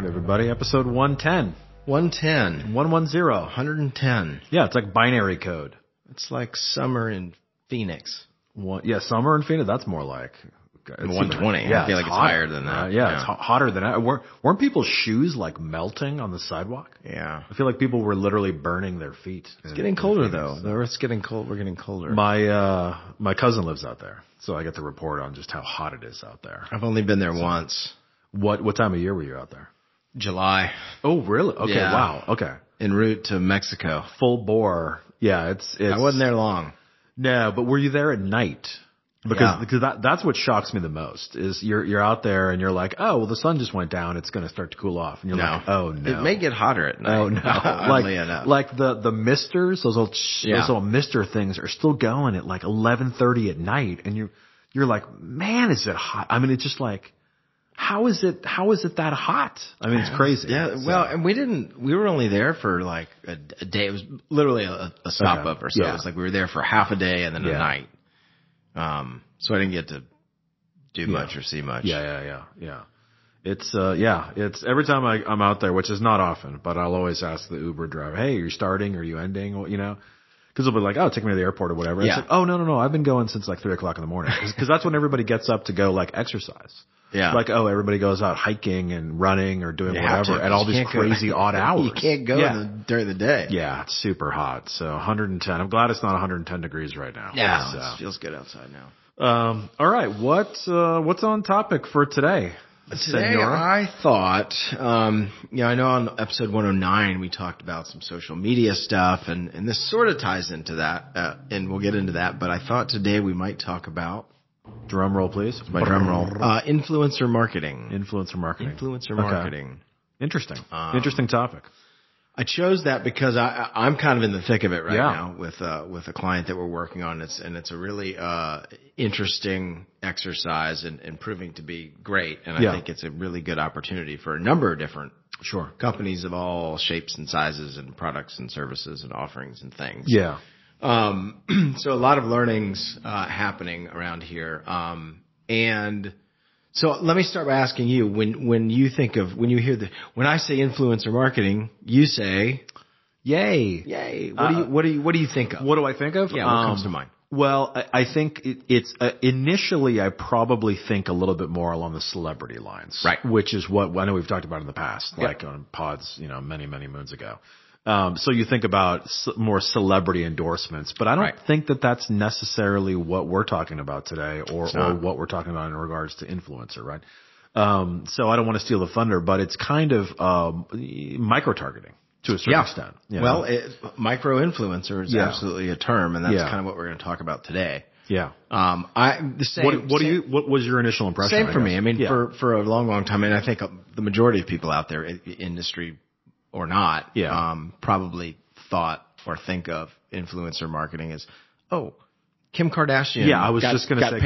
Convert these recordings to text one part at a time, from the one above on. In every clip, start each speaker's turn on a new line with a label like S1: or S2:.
S1: right, everybody. Episode 110.
S2: 110.
S1: 110.
S2: 110.
S1: Yeah, it's like binary code.
S2: It's like summer in Phoenix.
S1: Summer in Phoenix, that's more like...
S2: 120.
S1: Yeah,
S2: I feel like it's higher than that.
S1: It's hotter than that. Weren't people's shoes like melting on the sidewalk?
S2: Yeah.
S1: I feel like people were literally burning their feet.
S2: It's getting colder, though. The Earth's getting cold. We're getting colder.
S1: My cousin lives out there, so I get to report on just how hot it is out there.
S2: I've only been there once.
S1: What time of year were you out there?
S2: July.
S1: Oh, really? Okay,
S2: Yeah.
S1: wow. Okay.
S2: En route to Mexico.
S1: Full bore. Yeah, it's
S2: I wasn't there long.
S1: No, but were you there at night? Because that's what shocks me the most is you're out there and you're like, oh, well, the sun just went down. It's going to start to cool off. And you're like, oh, no.
S2: It may get hotter at night.
S1: Oh, no.
S2: Oddly enough.
S1: Like the misters, those little mister things are still going at like 11:30 at night. And you're like, man, is it hot? I mean, it's just like, how is it that hot? I mean, it's crazy.
S2: Yeah. So. Well, and we were only there for like a day. It was literally a stopover. So it was like we were there for half a day and then a night. So I didn't get to do much or see much.
S1: Yeah. It's every time I'm out there, which is not often, but I'll always ask the Uber driver, hey, you're starting? Are you ending? You know, cause they'll be like, oh, take me to the airport or whatever. Yeah. It's like, oh, no. I've been going since like 3:00 in the morning. Cause that's when everybody gets up to go like exercise.
S2: Yeah.
S1: Like, oh, everybody goes out hiking and running or doing whatever at all these crazy odd hours.
S2: You can't go during the day.
S1: Yeah. It's super hot. So 110. I'm glad it's not 110 degrees right now.
S2: Yeah. So. It feels good outside now.
S1: All right. What's on topic for today?
S2: Today, I thought, I know on episode 109 we talked about some social media stuff, and this sort of ties into that, and we'll get into that. But I thought today we might talk about
S1: drum roll, please.
S2: My drum roll. Influencer marketing.
S1: Influencer marketing.
S2: Okay.
S1: Interesting. Interesting topic.
S2: I chose that because I'm kind of in the thick of it right now with a client that we're working on. It's a really interesting exercise and proving to be great. And I think it's a really good opportunity for a number of different companies of all shapes and sizes and products and services and offerings and things.
S1: Yeah.
S2: So a lot of learnings happening around here. And so let me start by asking you, when you I say influencer marketing, you say, yay. What do you think of?
S1: What do I think of?
S2: Yeah, what comes to mind?
S1: Well, I think it's initially I probably think a little bit more along the celebrity lines,
S2: right?
S1: Which is what I know we've talked about in the past, like on pods, many moons ago. So you think about more celebrity endorsements, but I don't think that that's necessarily what we're talking about today or what we're talking about in regards to influencer, right? So I don't want to steal the thunder, but it's kind of micro-targeting to a certain extent.
S2: Well, micro-influencer is absolutely a term, and that's kind of what we're going to talk about today.
S1: Yeah.
S2: What
S1: was your initial impression?
S2: Same for me. I mean, for a long time, and I think the majority of people out there, industry or not, probably thought or think of influencer marketing as, Kim Kardashian.
S1: Yeah, I was just going to say
S2: paid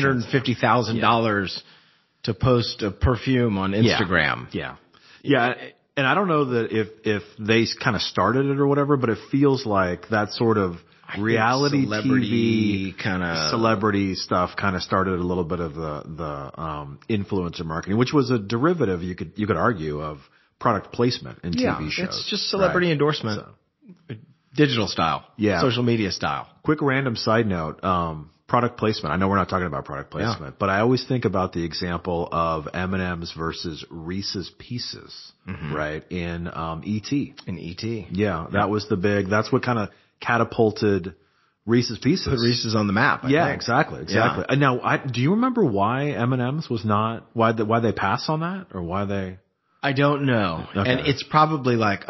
S2: $250,000 to post a perfume on Instagram.
S1: Yeah. And I don't know that if they kind of started it or whatever, but it feels like that sort of reality TV
S2: kind of
S1: celebrity stuff kind of started a little bit of the influencer marketing, which was a derivative you could argue of product placement in TV shows.
S2: It's just celebrity endorsement, digital style, social media style.
S1: Quick random side note, product placement. I know we're not talking about product placement, but I always think about the example of M&M's versus Reese's Pieces, right? In E.T.
S2: In E.T.
S1: Yeah, that was that's what kind of catapulted Reese's Pieces.
S2: Put Reese's on the map, I think.
S1: Exactly. Yeah. And now, do you remember why M&M's was not, why they passed on that or why they...
S2: I don't know. Okay. And it's probably like,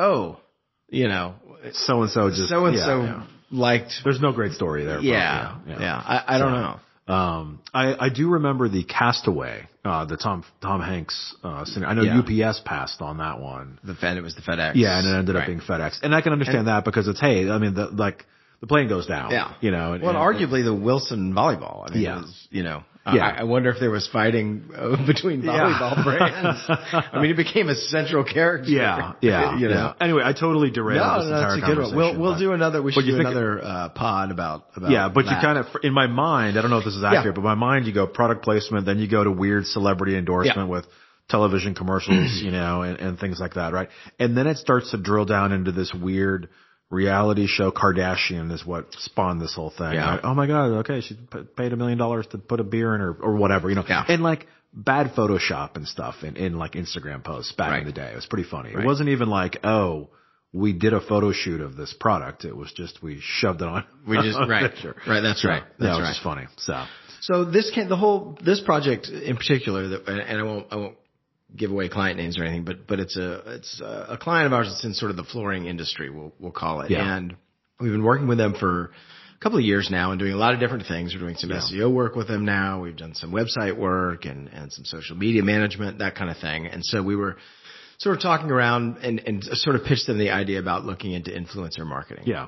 S1: so-and-so just...
S2: liked...
S1: There's no great story there.
S2: Yeah. I don't know.
S1: I do remember the Castaway, the Tom Hanks, I know UPS passed on that one.
S2: It was the FedEx.
S1: Yeah, and it ended up being FedEx. And I can understand that because it's, the plane goes down.
S2: Yeah.
S1: And
S2: arguably the Wilson volleyball. I mean, it was, I wonder if there was fighting between volleyball brands. I mean, it became a central character.
S1: Yeah. Anyway, I totally derailed this entire
S2: conversation.
S1: Good one.
S2: We'll do another. We should do another pod about.
S1: Yeah, but
S2: that.
S1: You kind of, in my mind, I don't know if this is accurate, but in my mind, you go product placement, then you go to weird celebrity endorsement with television commercials, and things like that, right? And then it starts to drill down into this weird reality show. Kardashian is what spawned this whole thing.
S2: Yeah.
S1: Right? Oh my God. Okay. She paid $1 million to put a beer in her or whatever,
S2: Yeah.
S1: and like bad Photoshop and stuff in like Instagram posts back in the day. It was pretty funny. It wasn't even like, oh, we did a photo shoot of this product. It was just, we shoved it on.
S2: We just, right. Right. That's right. That's
S1: it was just funny.
S2: So this project in particular and I won't give away client names or anything, but it's a client of ours that's in sort of the flooring industry, we'll call it.
S1: Yeah.
S2: And we've been working with them for a couple of years now and doing a lot of different things. We're doing some SEO work with them now. We've done some website work and some social media management, that kind of thing. And so we were sort of talking around and sort of pitched them the idea about looking into influencer marketing.
S1: Yeah.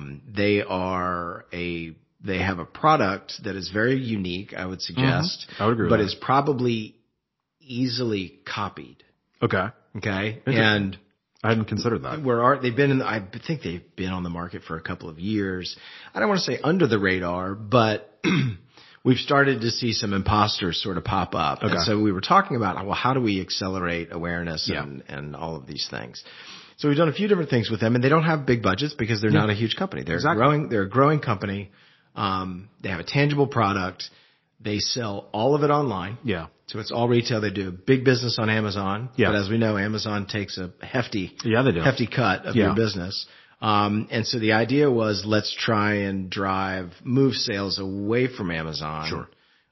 S2: They have a product that is very unique, I would suggest.
S1: I would agree with
S2: but
S1: that.
S2: is probably easily copied.
S1: Okay.
S2: Okay. And
S1: I hadn't considered that.
S2: I think they've been on the market for a couple of years. I don't want to say under the radar, but we've started to see some imposters sort of pop up.
S1: Okay.
S2: And so we were talking about, well, how do we accelerate awareness and all of these things? So we've done a few different things with them, and they don't have big budgets because they're not a huge company. They're They're a growing company. They have a tangible product. They sell all of it online.
S1: Yeah.
S2: So it's all retail. They do a big business on Amazon.
S1: Yeah.
S2: But as we know, Amazon takes a hefty cut of your business. And so the idea was, let's try and move sales away from Amazon.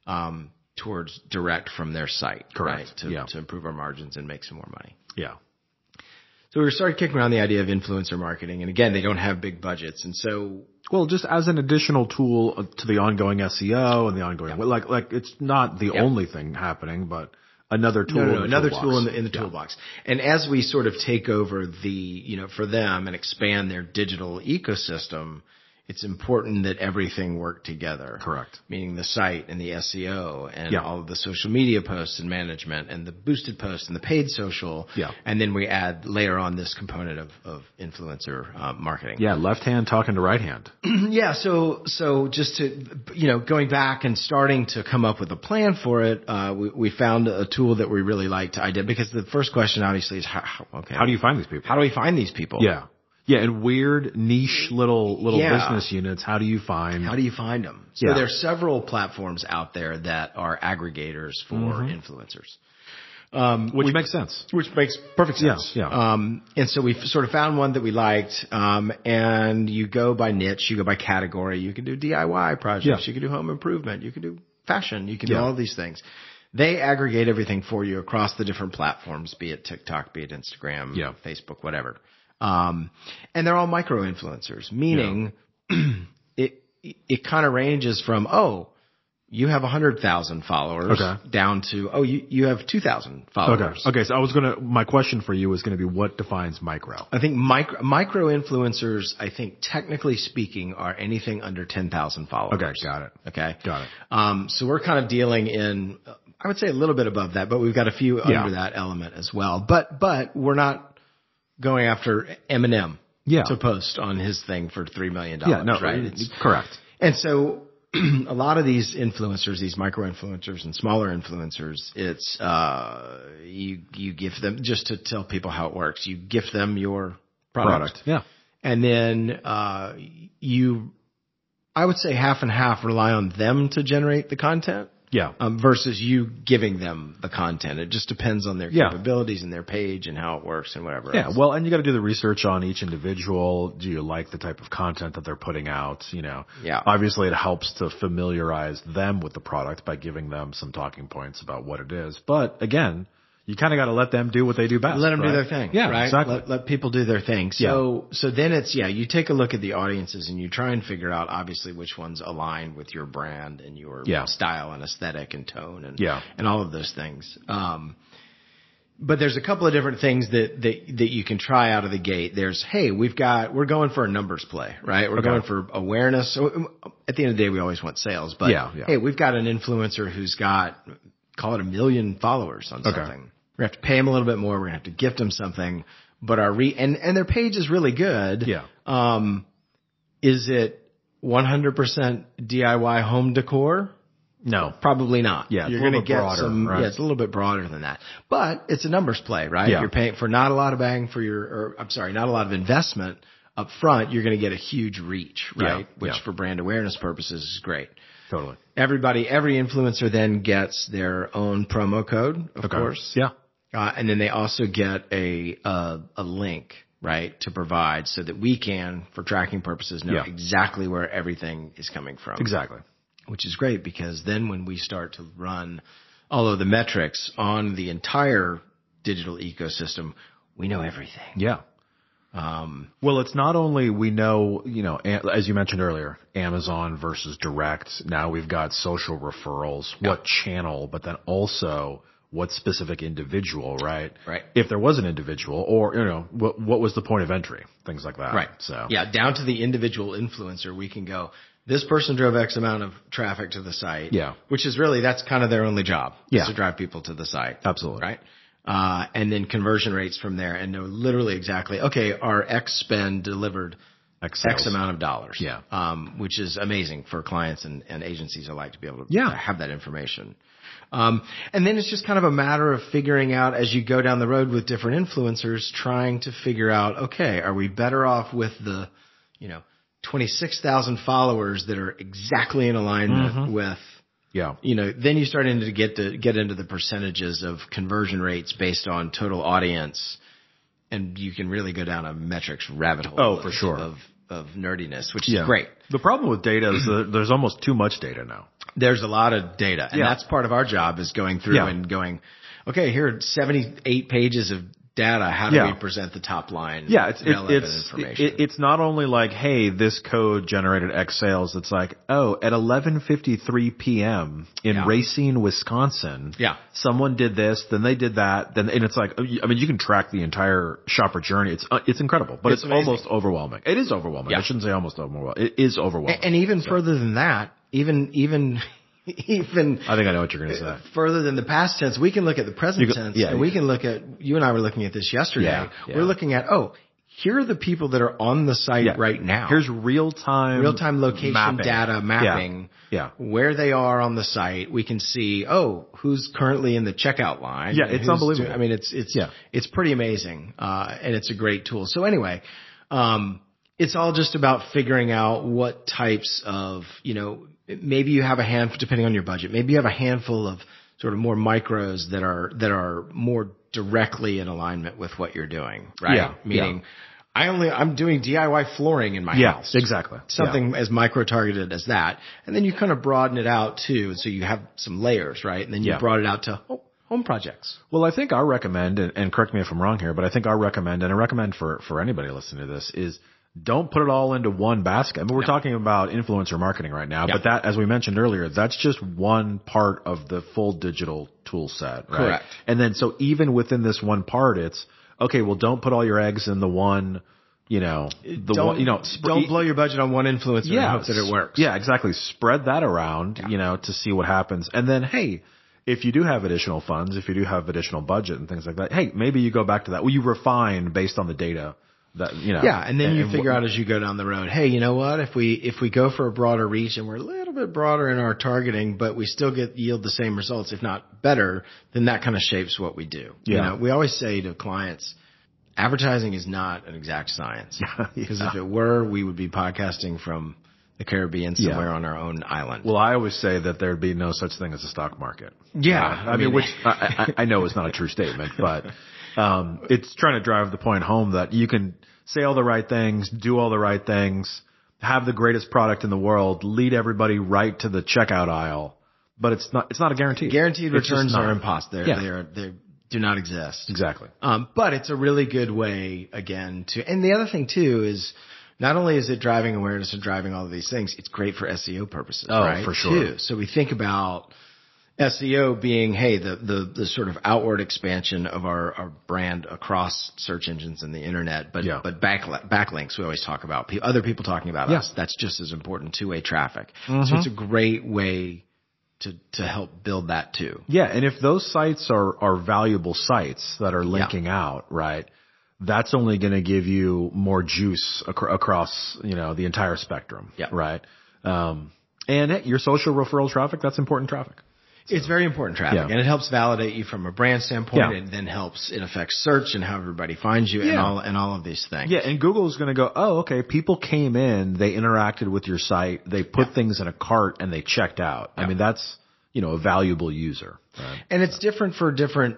S2: Towards direct from their site.
S1: Correct.
S2: Right? To improve our margins and make some more money.
S1: Yeah.
S2: So we started kicking around the idea of influencer marketing. And again, they don't have big budgets. And so,
S1: well, just as an additional tool to the ongoing SEO and the ongoing, like it's not the only thing happening, but another tool.
S2: No, another tool in the toolbox. And as we sort of take over for them and expand their digital ecosystem, it's important that everything work together.
S1: Correct.
S2: Meaning the site and the SEO and all of the social media posts and management and the boosted posts and the paid social.
S1: Yeah.
S2: And then we layer on this component of influencer marketing.
S1: Yeah. Left hand talking to right hand.
S2: Yeah. So just to, going back and starting to come up with a plan for it, we found a tool that we really liked to identify, because the first question obviously is how
S1: do you find these people?
S2: How do we find these people?
S1: Yeah. Yeah, and weird niche little business units. How do you find
S2: them? So there are several platforms out there that are aggregators for influencers.
S1: Which makes sense.
S2: Which makes perfect sense.
S1: Yeah.
S2: And so we sort of found one that we liked. And you go by niche, you go by category. You can do DIY projects. You can do home improvement. You can do fashion. You can do all of these things. They aggregate everything for you across the different platforms, be it TikTok, be it Instagram, Facebook, whatever. And they're all micro influencers, meaning it kind of ranges from, you have 100,000 followers down to, you have 2,000 followers.
S1: Okay. So my question for you was going to be, what defines micro?
S2: I think micro influencers, technically speaking, are anything under 10,000 followers.
S1: Okay. Got it.
S2: Okay.
S1: Got it.
S2: So we're kind of dealing in, I would say a little bit above that, but we've got a few under that element as well. But we're not going after Eminem to post on his thing for $3 million.
S1: Yeah, no,
S2: right?
S1: It's correct.
S2: And so a lot of these influencers, these micro influencers and smaller influencers, it's you gift them, just to tell people how it works, you gift them your product.
S1: Yeah.
S2: And then I would say half and half rely on them to generate the content.
S1: Yeah.
S2: Versus you giving them the content. It just depends on their capabilities and their page and how it works and whatever else.
S1: Well, and you got to do the research on each individual. Do you like the type of content that they're putting out?
S2: Yeah.
S1: Obviously it helps to familiarize them with the product by giving them some talking points about what it is. But again, you kind of got to let them do what they do best.
S2: Let them do their thing.
S1: Yeah,
S2: right?
S1: exactly.
S2: Let people do their thing. So then it's, you take a look at the audiences and you try and figure out obviously which ones align with your brand and your style and aesthetic and tone and all of those things. But there's a couple of different things that you can try out of the gate. There's, we're going for a numbers play, right? We're going for awareness. So at the end of the day, we always want sales, but hey, we've got an influencer who's got, call it 1 million followers on something.
S1: Okay.
S2: We're going to have to pay them a little bit more. We're going to have to gift them something, but and their page is really good.
S1: Yeah.
S2: Is it 100% DIY home decor?
S1: No.
S2: Probably not.
S1: Yeah,
S2: you're going to get
S1: broader, right?
S2: Yeah, it's a little bit broader than that. But it's a numbers play, right?
S1: Yeah.
S2: You're paying for not a lot of not a lot of investment up front. You're going to get a huge reach, right? Which for brand awareness purposes is great.
S1: Totally.
S2: Every influencer then gets their own promo code, of course.
S1: Yeah.
S2: And then they also get a link, right, to provide so that we can, for tracking purposes, know exactly where everything is coming from.
S1: Exactly.
S2: Which is great because then when we start to run all of the metrics on the entire digital ecosystem, we know everything.
S1: Yeah. Well, it's not only we know, as you mentioned earlier, Amazon versus direct. Now we've got social referrals, what channel, but then also what specific individual, right?
S2: Right.
S1: If there was an individual or, what was the point of entry? Things like that.
S2: Right.
S1: So
S2: yeah, down to the individual influencer, we can go, this person drove X amount of traffic to the site.
S1: Yeah.
S2: Which is really, that's kind of their only job.
S1: Yeah.
S2: Is to drive people to the site.
S1: Absolutely.
S2: Right. And then conversion rates from there and know literally exactly, okay, our X spend delivered X amount of dollars.
S1: Yeah.
S2: Which is amazing for clients and agencies alike to be able to have that information. And then it's just kind of a matter of figuring out as you go down the road with different influencers, trying to figure out, okay, are we better off with the, 26,000 followers that are exactly in alignment with, then you start to get into the percentages of conversion rates based on total audience, and you can really go down a metrics rabbit hole.
S1: Oh, for sure.
S2: Of nerdiness, which is great.
S1: The problem with data is that there's almost too much data now.
S2: There's a lot of data, and that's part of our job is going through and going, okay, here are 78 pages of data. How do we present the top line?
S1: Yeah,
S2: relevant information.
S1: It's not only like, hey, this code generated X sales. It's like, oh, at 11:53 p.m. in Racine, Wisconsin, someone did this, then they did that, and it's like, I mean, you can track the entire shopper journey. It's incredible, but it's almost overwhelming. It is overwhelming. I shouldn't say almost overwhelming. It is overwhelming.
S2: And even further than that, even
S1: I think I know what you're going to say.
S2: Further than the past tense, we can look at the present tense, and we can look at, you and I were looking at this yesterday.
S1: Yeah.
S2: We're looking at, here are the people that are on the site right now.
S1: Here's real-time
S2: location data mapping. Where they are on the site. We can see, who's currently in the checkout line.
S1: Yeah, it's unbelievable.
S2: I mean, it's pretty amazing. And it's a great tool. So anyway, it's all just about figuring out what types of, maybe you have a handful, depending on your budget, maybe you have a handful of sort of more micros that are more directly in alignment with what you're doing, right?
S1: Yeah.
S2: Meaning, I'm doing DIY flooring in my house.
S1: Exactly.
S2: Something as micro targeted as that. And then you kind of broaden it out too. So you have some layers, right? And then you brought it out to home projects.
S1: Well, I think our recommend, and correct me if I'm wrong here, but I think our recommend, and I recommend for anybody listening to this is, don't put it all into one basket. I mean, we're talking about influencer marketing right now, but that, as we mentioned earlier, that's just one part of the full digital tool set, right?
S2: Correct.
S1: And then, so even within this one part, it's, okay, well, don't put all your eggs in the one, don't
S2: blow your budget on one influencer and hope that it works.
S1: Yeah, exactly. Spread that around, to see what happens. And then, hey, if you do have additional funds, if you do have additional budget and things like that, hey, maybe you go back to that. Well, you refine based on the data.
S2: And then you figure out as you go down the road, hey, you know what? If we go for a broader reach and we're a little bit broader in our targeting, but we still yield the same results, if not better, then that kind of shapes what we do.
S1: Yeah.
S2: We always say to clients, advertising is not an exact science. Because if it were, we would be podcasting from the Caribbean somewhere on our own island.
S1: Well, I always say that there'd be no such thing as a stock market.
S2: Yeah.
S1: I mean, which I know is not a true statement, but it's trying to drive the point home that you can say all the right things, do all the right things, have the greatest product in the world, lead everybody right to the checkout aisle, but it's not a guarantee.
S2: Guaranteed returns are impossible. They do not exist.
S1: Exactly.
S2: But it's a really good way, again, and the other thing too is, not only is it driving awareness and driving all of these things, it's great for SEO purposes, right?
S1: For sure.
S2: Too. So we think about SEO being, hey, the sort of outward expansion of our brand across search engines and the internet, but backlinks we always talk about. Other people talking about us, that's just as important, two-way traffic. So it's a great way to help build that too.
S1: Yeah, and if those sites are valuable sites that are linking out, right, that's only going to give you more juice across, the entire spectrum, right? And your social referral traffic, that's important traffic.
S2: So, it's very important traffic, and it helps validate you from a brand standpoint. It then helps, it affects search and how everybody finds you and all of these things.
S1: Yeah, and Google is going to go, oh, okay, people came in, they interacted with your site, they put things in a cart, and they checked out. I mean, that's, a valuable user. Right?
S2: And it's different for different,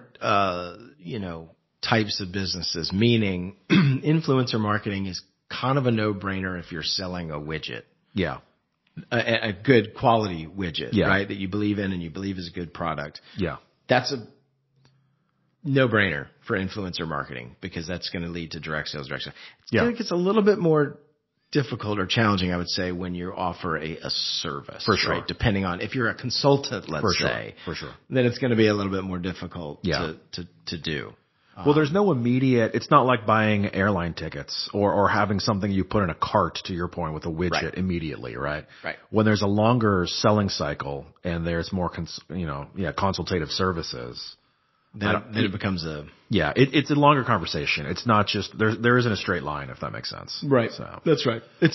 S2: types of businesses, meaning influencer marketing is kind of a no-brainer if you're selling a widget.
S1: Yeah.
S2: A good quality widget, right? That you believe in and you believe is a good product.
S1: Yeah.
S2: That's a no-brainer for influencer marketing because that's going to lead to direct sales. I think it's a little bit more difficult or challenging, I would say, when you offer a service.
S1: For sure.
S2: Right? Depending on if you're a consultant, let's say.
S1: For sure.
S2: Then it's going to be a little bit more difficult to do.
S1: Well, there's no immediate, it's not like buying airline tickets or having something you put in a cart, to your point, with a widget immediately, right?
S2: Right.
S1: When there's a longer selling cycle and there's more, consultative services.
S2: Then it becomes a...
S1: Yeah, it's a longer conversation. It's not just, there isn't a straight line, if that makes sense.
S2: Right.
S1: So,
S2: that's right. It's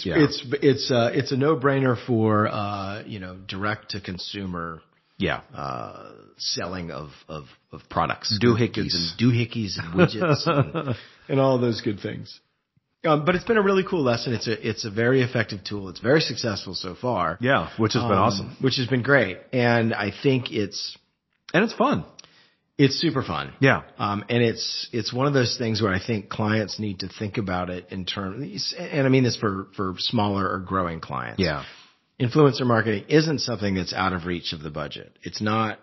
S2: a no-brainer for, direct to consumer.
S1: Yeah.
S2: Selling of products.
S1: Doohickeys
S2: and widgets and all those good things. But it's been a really cool lesson. It's a very effective tool. It's very successful so far.
S1: Yeah, which has been awesome.
S2: Which has been great. And I think it's
S1: fun.
S2: It's super fun.
S1: Yeah.
S2: And it's one of those things where I think clients need to think about it in terms, and I mean this for smaller or growing clients.
S1: Yeah.
S2: Influencer marketing isn't something that's out of reach of the budget. It's not,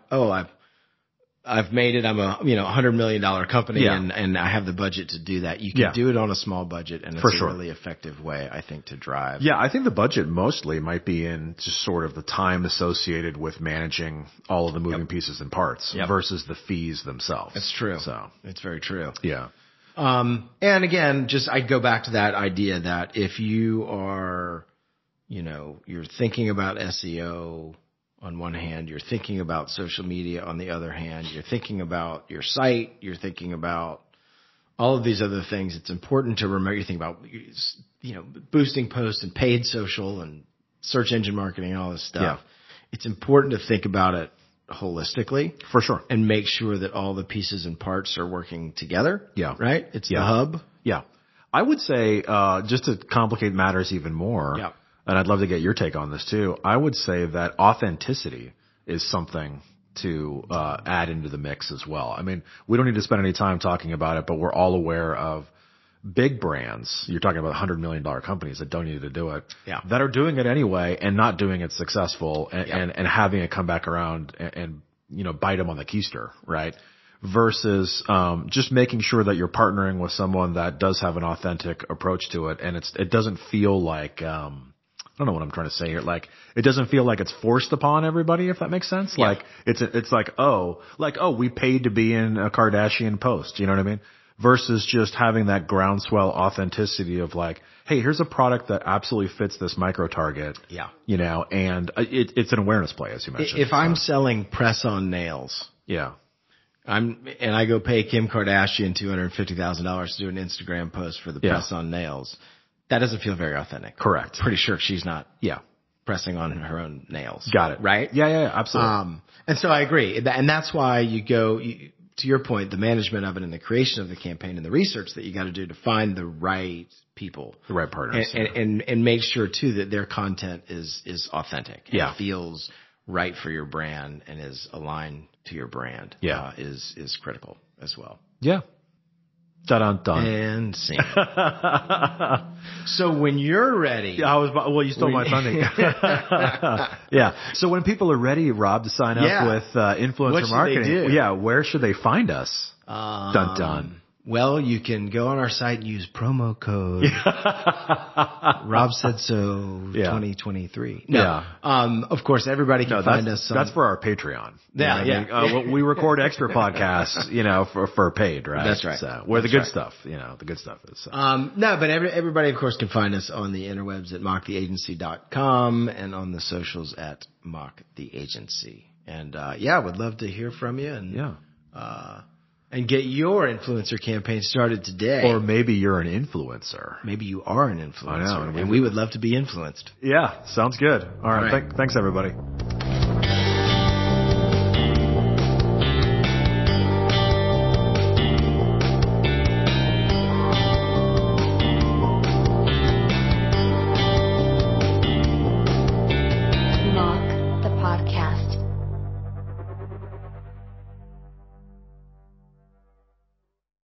S2: I've made it. I'm a $100 million company and I have the budget to do that. You can do it on a small budget, and it's a really effective way, I think, to drive.
S1: Yeah, I think the budget mostly might be in just sort of the time associated with managing all of the moving pieces and parts versus the fees themselves.
S2: That's true.
S1: So
S2: it's very true.
S1: Yeah.
S2: And again, I'd go back to that idea that if you are, you're thinking about SEO on one hand, you're thinking about social media on the other hand, you're thinking about your site, you're thinking about all of these other things. It's important to remember, you think about, boosting posts and paid social and search engine marketing and all this stuff. Yeah. It's important to think about it holistically.
S1: For sure.
S2: And make sure that all the pieces and parts are working together.
S1: Yeah.
S2: Right? It's the hub.
S1: Yeah. I would say, just to complicate matters even more.
S2: Yeah.
S1: And I'd love to get your take on this too. I would say that authenticity is something to add into the mix as well. I mean, we don't need to spend any time talking about it, but we're all aware of big brands. You're talking about $100 million companies that don't need to do it, that are doing it anyway and not doing it successful and having it come back around and bite them on the keister, right? Versus just making sure that you're partnering with someone that does have an authentic approach to it, and it doesn't feel like I don't know what I'm trying to say here. Like, it doesn't feel like it's forced upon everybody, if that makes sense. Yeah. Like, it's like, we paid to be in a Kardashian post. You know what I mean? Versus just having that groundswell authenticity of like, hey, here's a product that absolutely fits this micro target.
S2: Yeah.
S1: And it's an awareness play, as you mentioned.
S2: If I'm selling press-on nails.
S1: Yeah.
S2: And I go pay Kim Kardashian $250,000 to do an Instagram post for the press-on nails. That doesn't feel very authentic.
S1: Correct.
S2: Pretty sure she's not pressing on her own nails.
S1: Got it.
S2: Right?
S1: Yeah, absolutely.
S2: And so I agree. And that's why to your point, the management of it and the creation of the campaign and the research that you got to do to find the right people.
S1: The right partners.
S2: And make sure too that their content is authentic. And
S1: it
S2: feels right for your brand and is aligned to your brand.
S1: Yeah.
S2: Is critical as well.
S1: Yeah. Dun-dun-dun.
S2: And scene. So when you're ready.
S1: You stole my thunder. Yeah. So when people are ready, Rob, to sign up with influencer marketing, where should they find us? Dun-dun.
S2: Well, you can go on our site and use promo code Rob Said So 2023. No. Of course, everybody can find us.
S1: That's for our Patreon.
S2: Yeah.
S1: We record extra podcasts, for paid, right?
S2: That's right.
S1: So where the good stuff, the good stuff is. So.
S2: No, but everybody, of course, can find us on the interwebs at mocktheagency.com and on the socials at mocktheagency. And would love to hear from you. And and get your influencer campaign started today.
S1: Or maybe you're an influencer.
S2: Maybe you are an influencer.
S1: I know.
S2: And we would love to be influenced.
S1: Yeah, sounds good. All right. Thanks, everybody.